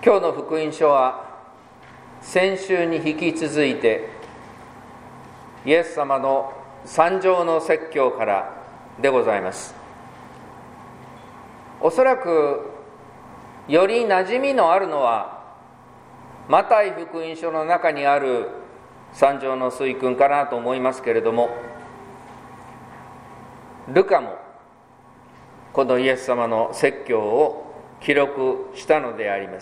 今日の福音書は先週に引き続いてイエス様の三条の説教からでございます。おそらくより馴染みのあるのはマタイ福音書の中にある三条の水訓かなと思いますけれども、ルカもこのイエス様の説教を記録したのであります。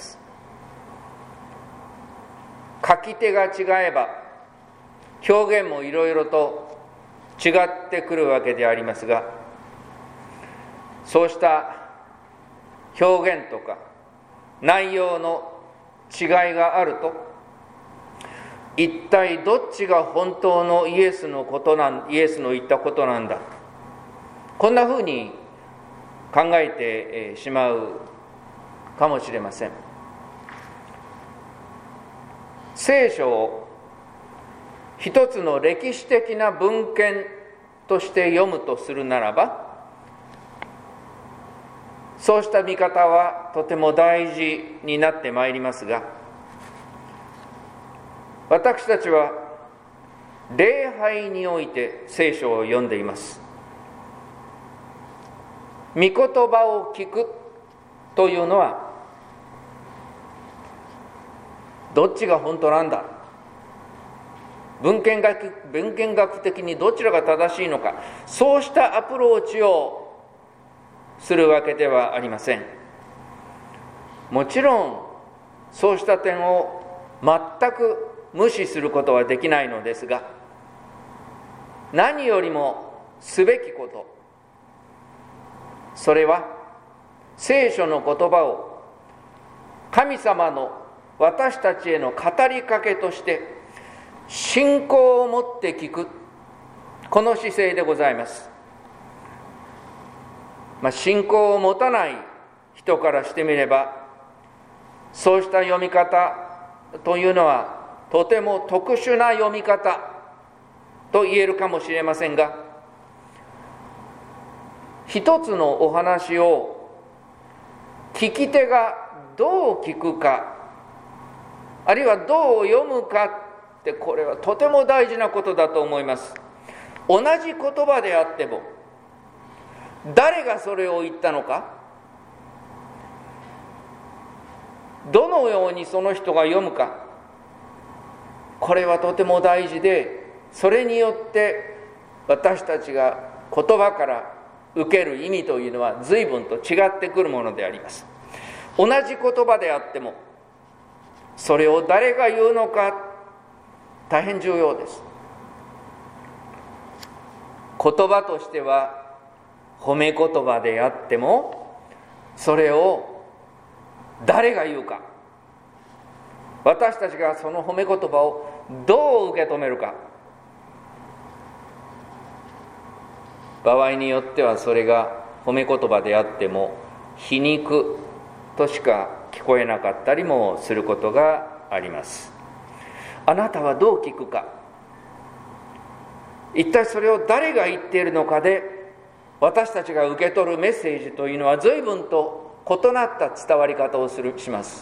書き手が違えば表現もいろいろと違ってくるわけでありますが、そうした表現とか内容の違いがあると、一体どっちが本当のイエスの言ったことなんだ、こんなふうに考えてしまうかもしれません。聖書を一つの歴史的な文献として読むとするならば、そうした見方はとても大事になってまいりますが、私たちは礼拝において聖書を読んでいます。御言葉を聞くというのはどっちが本当なんだ、文献学的にどちらが正しいのか、そうしたアプローチをするわけではありません。もちろんそうした点を全く無視することはできないのですが、何よりもすべきこと、それは聖書の言葉を神様の私たちへの語りかけとして信仰を持って聞く、この姿勢でございます。信仰を持たない人からしてみれば、そうした読み方というのはとても特殊な読み方と言えるかもしれませんが、一つのお話を聞き手がどう聞くか、あるいはどう読むかって、これはとても大事なことだと思います。同じ言葉であっても誰がそれを言ったのか、どのようにその人が読むか、これはとても大事で、それによって私たちが言葉から受ける意味というのは随分と違ってくるものであります。同じ言葉であってもそれを誰が言うのか、大変重要です。言葉としては褒め言葉であっても、それを誰が言うか、私たちがその褒め言葉をどう受け止めるか、場合によってはそれが褒め言葉であっても皮肉としか聞こえなかったりもすることがあります。あなたはどう聞くか、一体それを誰が言っているのかで、私たちが受け取るメッセージというのは随分と異なった伝わり方をします。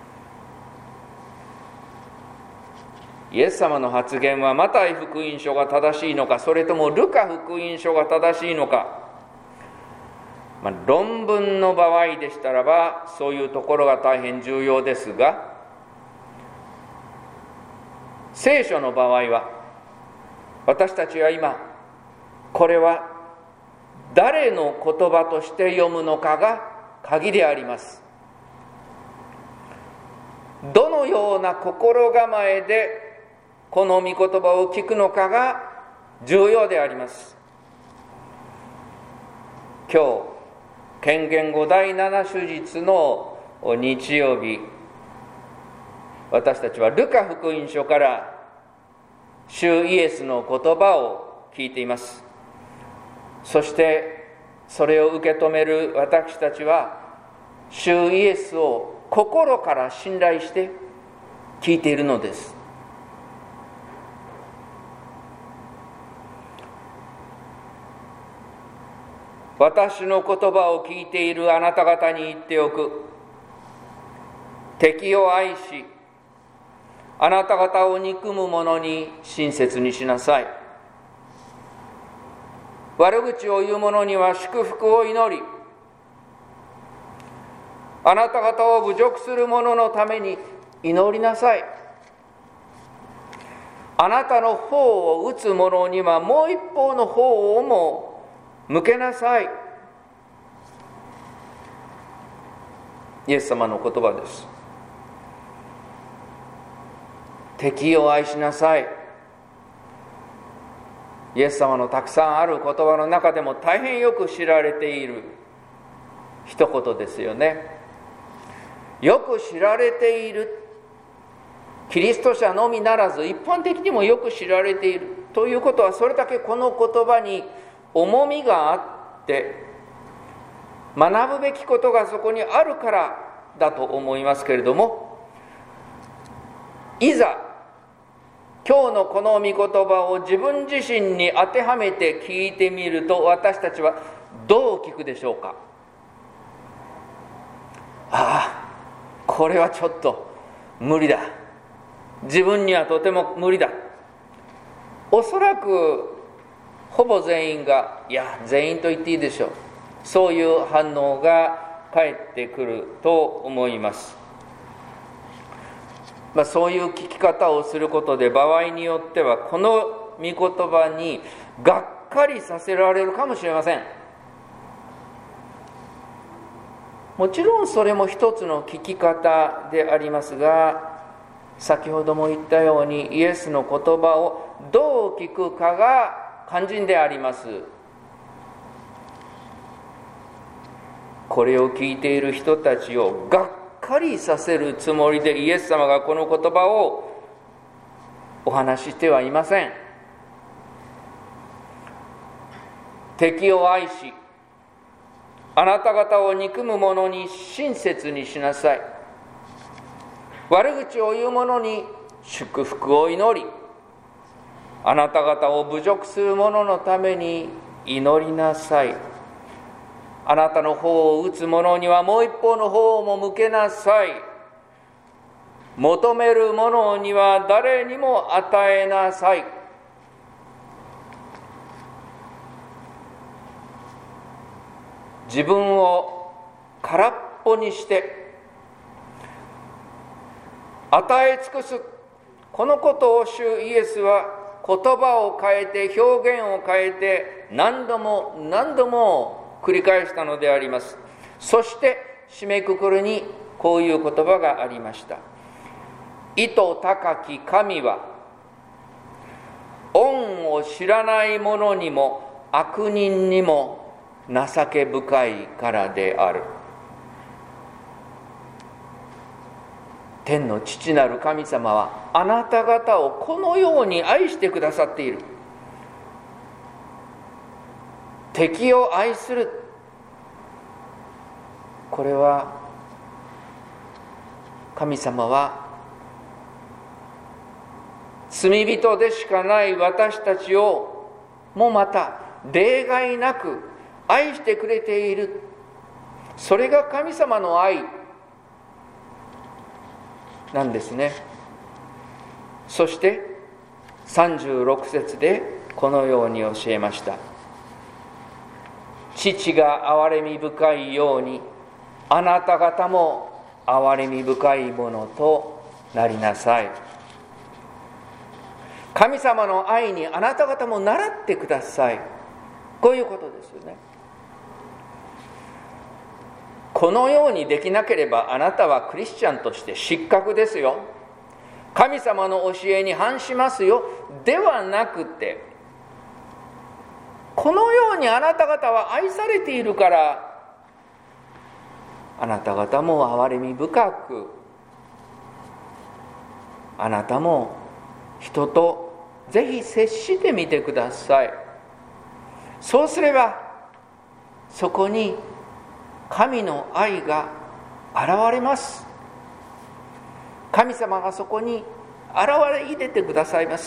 イエス様の発言はマタイ福音書が正しいのか、それともルカ福音書が正しいのか、論文の場合でしたらばそういうところが大変重要ですが、聖書の場合は私たちは今、これは誰の言葉として読むのかが鍵であります。どのような心構えでこの御言葉を聞くのかが重要であります。今日献言後第7主日の日曜日、私たちはルカ福音書から主イエスの言葉を聞いています。そしてそれを受け止める私たちは主イエスを心から信頼して聞いているのです。私の言葉を聞いているあなた方に言っておく。 敵を愛し、あなた方を憎む者に親切にしなさい。悪口を言う者には祝福を祈り、あなた方を侮辱する者のために祈りなさい。あなたの方を打つ者にはもう一方の方をも向けなさい。イエス様の言葉です。敵を愛しなさい。イエス様のたくさんある言葉の中でも大変よく知られている一言ですよね。よく知られている、キリスト者のみならず一般的にもよく知られているということは、それだけこの言葉に重みがあって学ぶべきことがそこにあるからだと思いますけれども、いざ今日のこの御言葉を自分自身に当てはめて聞いてみると、私たちはどう聞くでしょうか。ああ、これはちょっと無理だ、自分にはとても無理だ。おそらくほぼ全員が、いや全員と言っていいでしょう、そういう反応が返ってくると思います。そういう聞き方をすることで、場合によってはこの御言葉にがっかりさせられるかもしれません。もちろんそれも一つの聞き方でありますが、先ほども言ったようにイエスの言葉をどう聞くかが肝心であります。これを聞いている人たちをがっかりさせるつもりでイエス様がこの言葉をお話ししてはいません。敵を愛し、あなた方を憎む者に親切にしなさい。悪口を言う者に祝福を祈り、あなた方を侮辱する者のために祈りなさい。あなたの方を打つ者にはもう一方の方も向けなさい。求める者には誰にも与えなさい。自分を空っぽにして与え尽くす、このことを主イエスは言葉を変えて表現を変えて何度も何度も繰り返したのであります。そして締めくくるにこういう言葉がありました。意図高き神は恩を知らない者にも悪人にも情け深いからである。天の父なる神様はあなた方をこのように愛してくださっている。敵を愛する、これは神様は罪人でしかない私たちをもまた例外なく愛してくれている。それが神様の愛なんですね。そして36節でこのように教えました。父が憐れみ深いようにあなた方も憐れみ深いものとなりなさい。神様の愛にあなた方も習ってください。こういうことですよね。このようにできなければあなたはクリスチャンとして失格ですよ、神様の教えに反しますよではなくて、このようにあなた方は愛されているからあなた方も憐れみ深く、あなたも人とぜひ接してみてください。そうすればそこに神の愛が現れます。神様がそこに現れ入れてくださいます。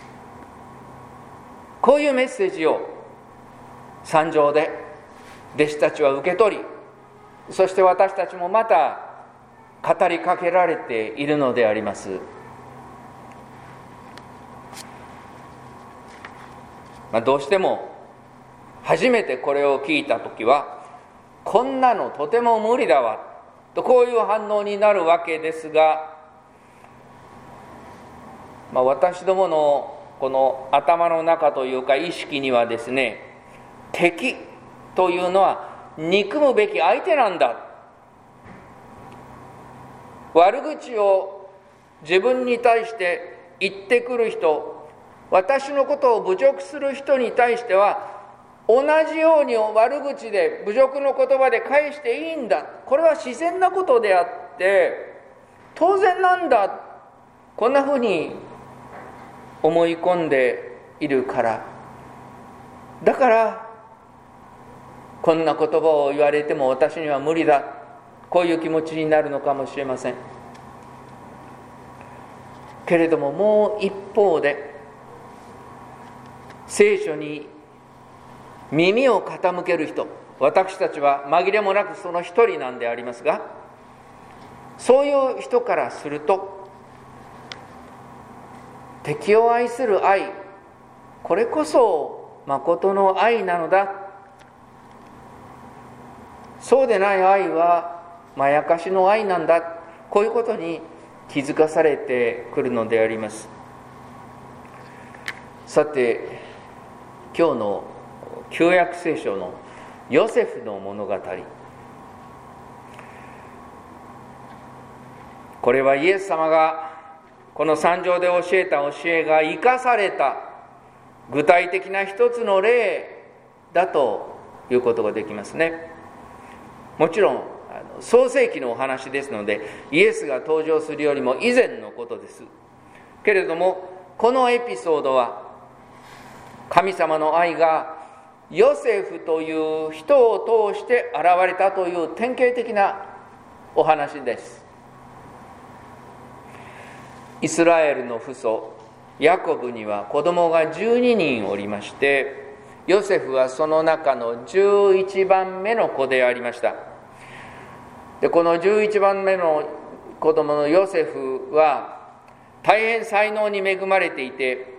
こういうメッセージを山上で弟子たちは受け取り、そして私たちもまた語りかけられているのであります。どうしても初めてこれを聞いたときは、こんなのとても無理だわとこういう反応になるわけですが、私どものこの頭の中というか意識にはですね、敵というのは憎むべき相手なんだ、悪口を自分に対して言ってくる人、私のことを侮辱する人に対しては同じように悪口で侮辱の言葉で返していいんだ、これは自然なことであって当然なんだ、こんなふうに思い込んでいるから、だからこんな言葉を言われても私には無理だ、こういう気持ちになるのかもしれませんけれども、もう一方で聖書に耳を傾ける人、私たちは紛れもなくその一人なんでありますが、そういう人からすると敵を愛する愛、これこそ誠の愛なのだ、そうでない愛はまやかしの愛なんだ、こういうことに気づかされてくるのであります。さて、今日の旧約聖書のヨセフの物語、これはイエス様がこの山上で教えた教えが生かされた具体的な一つの例だということができますね。もちろん創世記のお話ですので、イエスが登場するよりも以前のことですけれども、このエピソードは神様の愛がヨセフという人を通して現れたという典型的なお話です。イスラエルの父祖ヤコブには子供が12人おりまして、ヨセフはその中の11番目の子でありました。で、この11番目の子供のヨセフは大変才能に恵まれていて、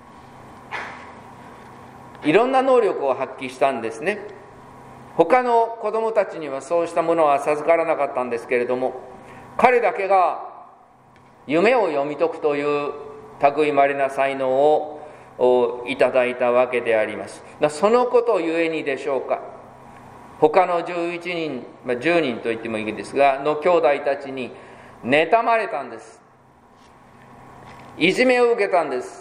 いろんな能力を発揮したんですね。他の子供たちにはそうしたものは授からなかったんですけれども、彼だけが夢を読み解くという類まれな才能をいただいたわけであります。そのことゆえにでしょうか、他の11人、10人と言ってもいいですがの兄弟たちに妬まれたんです。いじめを受けたんです。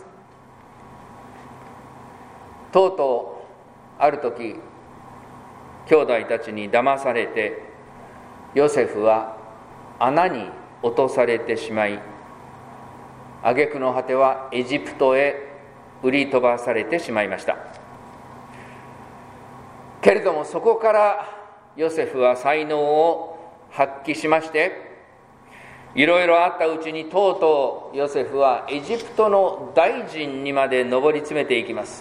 とうとうある時、兄弟たちに騙されてヨセフは穴に落とされてしまい、挙句の果てはエジプトへ売り飛ばされてしまいましたけれども、そこからヨセフは才能を発揮しまして、いろいろあったうちにとうとうヨセフはエジプトの大臣にまで上り詰めていきます。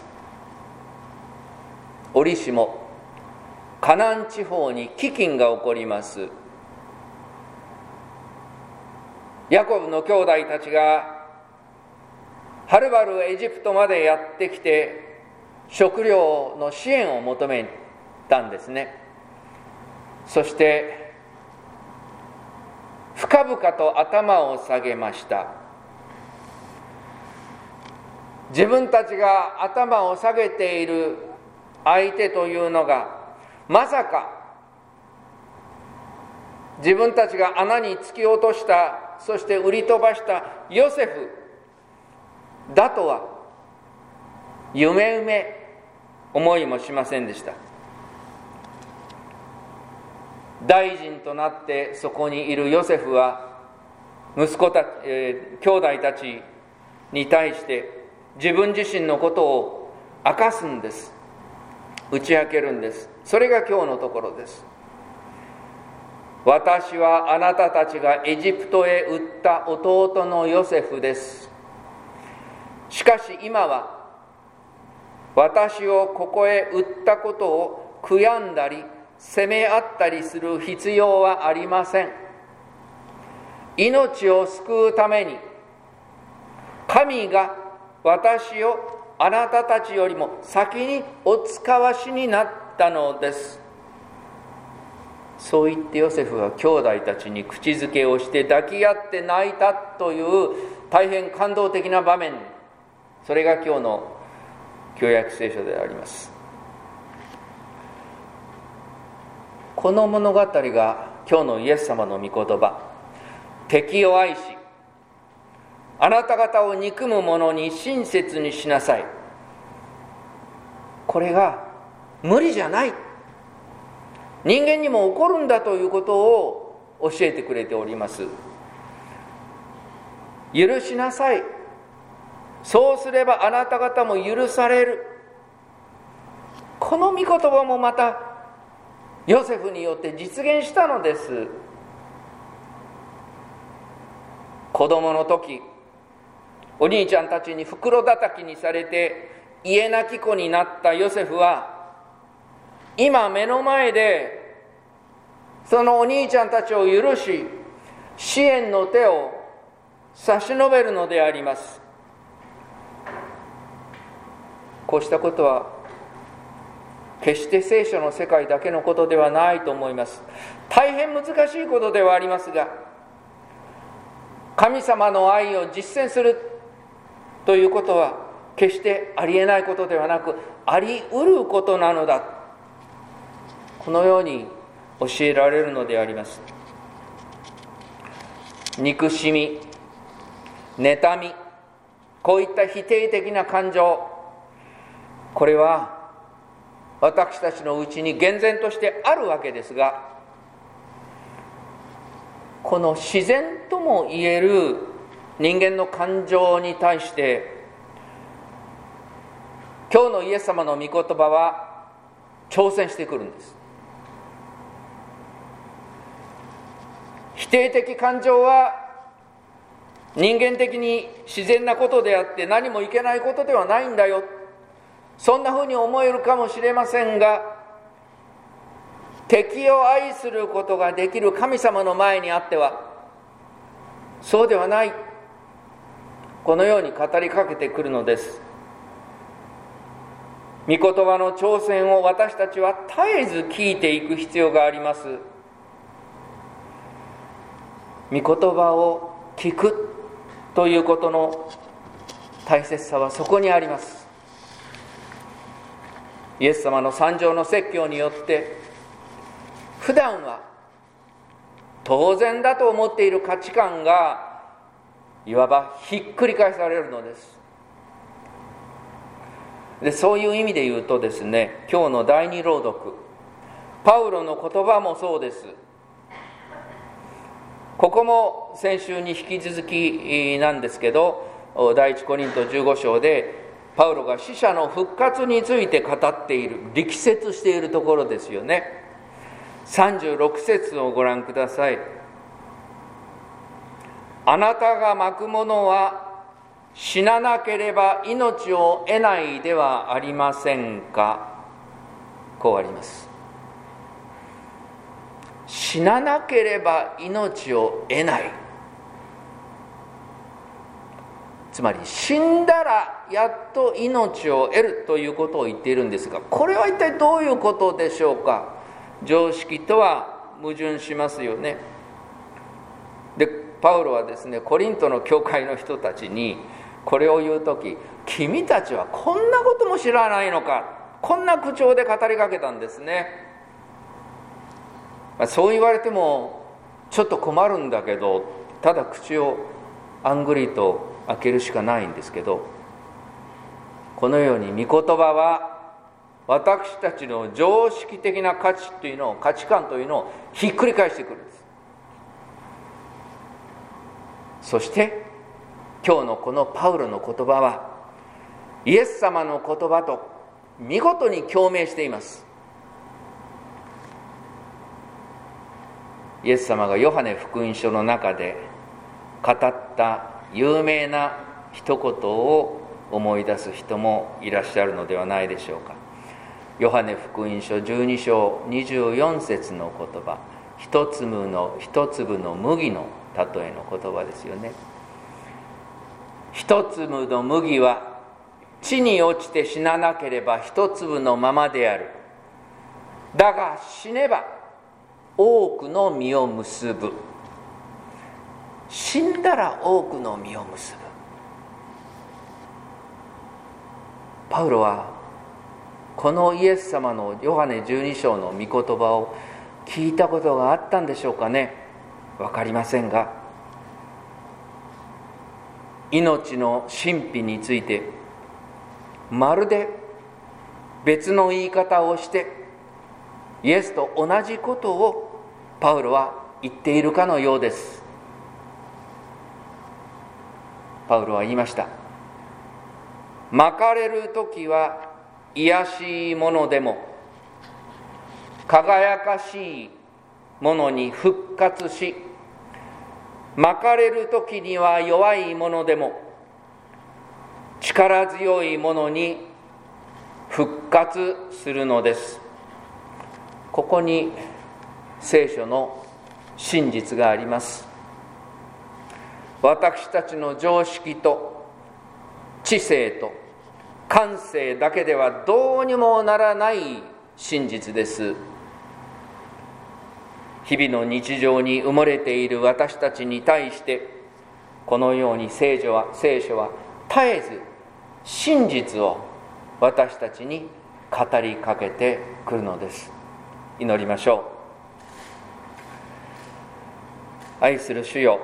折しもカナン地方に飢饉が起こります。ヤコブの兄弟たちがはるばるエジプトまでやってきて食料の支援を求めたんですね。そして深々と頭を下げました。自分たちが頭を下げている相手というのが、まさか自分たちが穴に突き落とした、そして売り飛ばしたヨセフだとは夢思いもしませんでした。大臣となってそこにいるヨセフは兄弟たちに対して自分自身のことを明かすんです。打ち明けるんです。それが今日のところです。私はあなたたちがエジプトへ売った弟のヨセフです。しかし今は私をここへ売ったことを悔やんだり責め合ったりする必要はありません。 命を救うために神が私をあなたたちよりも先にお使わしになったのです。そう言ってヨセフは兄弟たちに口づけをして抱き合って泣いたという大変感動的な場面、それが今日の旧約聖書であります。この物語が今日のイエス様の御言葉、敵を愛しあなた方を憎む者に親切にしなさい、これが無理じゃない、人間にも起こるんだということを教えてくれております。許しなさい、そうすればあなた方も許される、この御言葉もまたヨセフによって実現したのです。子供の時、お兄ちゃんたちに袋叩きにされて家泣き子になったヨセフは、今目の前でそのお兄ちゃんたちを許し支援の手を差し伸べるのであります。こうしたことは決して聖書の世界だけのことではないと思います。大変難しいことではありますが、神様の愛を実践するということは決してありえないことではなく、あり得ることなのだ、このように教えられるのであります。憎しみ、妬み、こういった否定的な感情、これは私たちのうちに厳然としてあるわけですが、この自然とも言える人間の感情に対して今日のイエス様の御言葉は挑戦してくるんです。否定的感情は人間的に自然なことであって何もいけないことではないんだよ、そんなふうに思えるかもしれませんが、敵を愛することができる神様の前にあってはそうではない、このように語りかけてくるのです。御言葉の挑戦を私たちは絶えず聞いていく必要があります。御言葉を聞くということの大切さはそこにあります。イエス様の三条の説教によって普段は当然だと思っている価値観がいわばひっくり返されるのです。で、そういう意味で言うとですね、今日の第二朗読、パウロの言葉もそうです。ここも先週に引き続きなんですけど、第一コリント15章でパウロが死者の復活について語っている、力説しているところですよね。36節をご覧ください。あなたがまくものは死ななければ命を得ないではありませんか。こうあります。死ななければ命を得ない、つまり死んだらやっと命を得るということを言っているんですが、これは一体どういうことでしょうか。常識とは矛盾しますよね。で、パウロはですね、コリントの教会の人たちにこれを言うとき、君たちはこんなことも知らないのか、こんな口調で語りかけたんですね。そう言われてもちょっと困るんだけど、ただ口をあんぐりと開けるしかないんですけど、このように御言葉は私たちの常識的な価値観というのをひっくり返してくるんです。そして今日のこのパウロの言葉はイエス様の言葉と見事に共鳴しています。イエス様がヨハネ福音書の中で語った有名な一言を思い出す人もいらっしゃるのではないでしょうか。ヨハネ福音書12章24節の言葉、一粒の麦の例えの言葉ですよね。一粒の麦は地に落ちて死ななければ一粒のままである。だが死ねば多くの実を結ぶ。死んだら多くの実を結ぶ。パウロはこのイエス様のヨハネ12章の御言葉を聞いたことがあったんでしょうかね。わかりませんが、命の神秘についてまるで別の言い方をしてイエスと同じことをパウロは言っているかのようです。パウロは言いました。まかれるときは卑しいものでも輝かしいものに復活し、まかれるときには弱いものでも力強いものに復活するのです。ここに聖書の真実があります。私たちの常識と知性と感性だけではどうにもならない真実です。日々の日常に埋もれている私たちに対してこのように聖書は絶えず真実を私たちに語りかけてくるのです。祈りましょう。愛する主よ、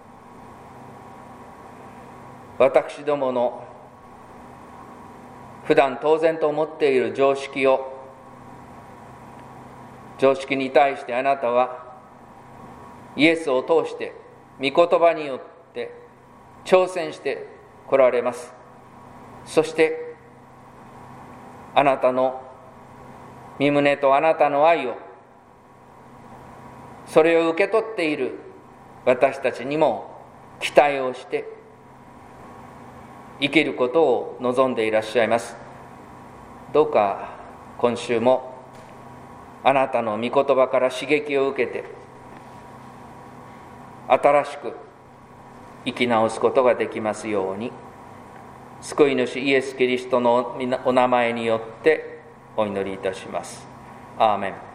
私どもの普段当然と思っている常識に対してあなたはイエスを通して御言葉によって挑戦して来られます。そしてあなたの御胸とあなたの愛を、それを受け取っている私たちにも期待をして生きることを望んでいらっしゃいます。どうか今週もあなたの御言葉から刺激を受けて新しく生き直すことができますように、救い主イエス・キリストのお名前によってお祈りいたします。アーメン。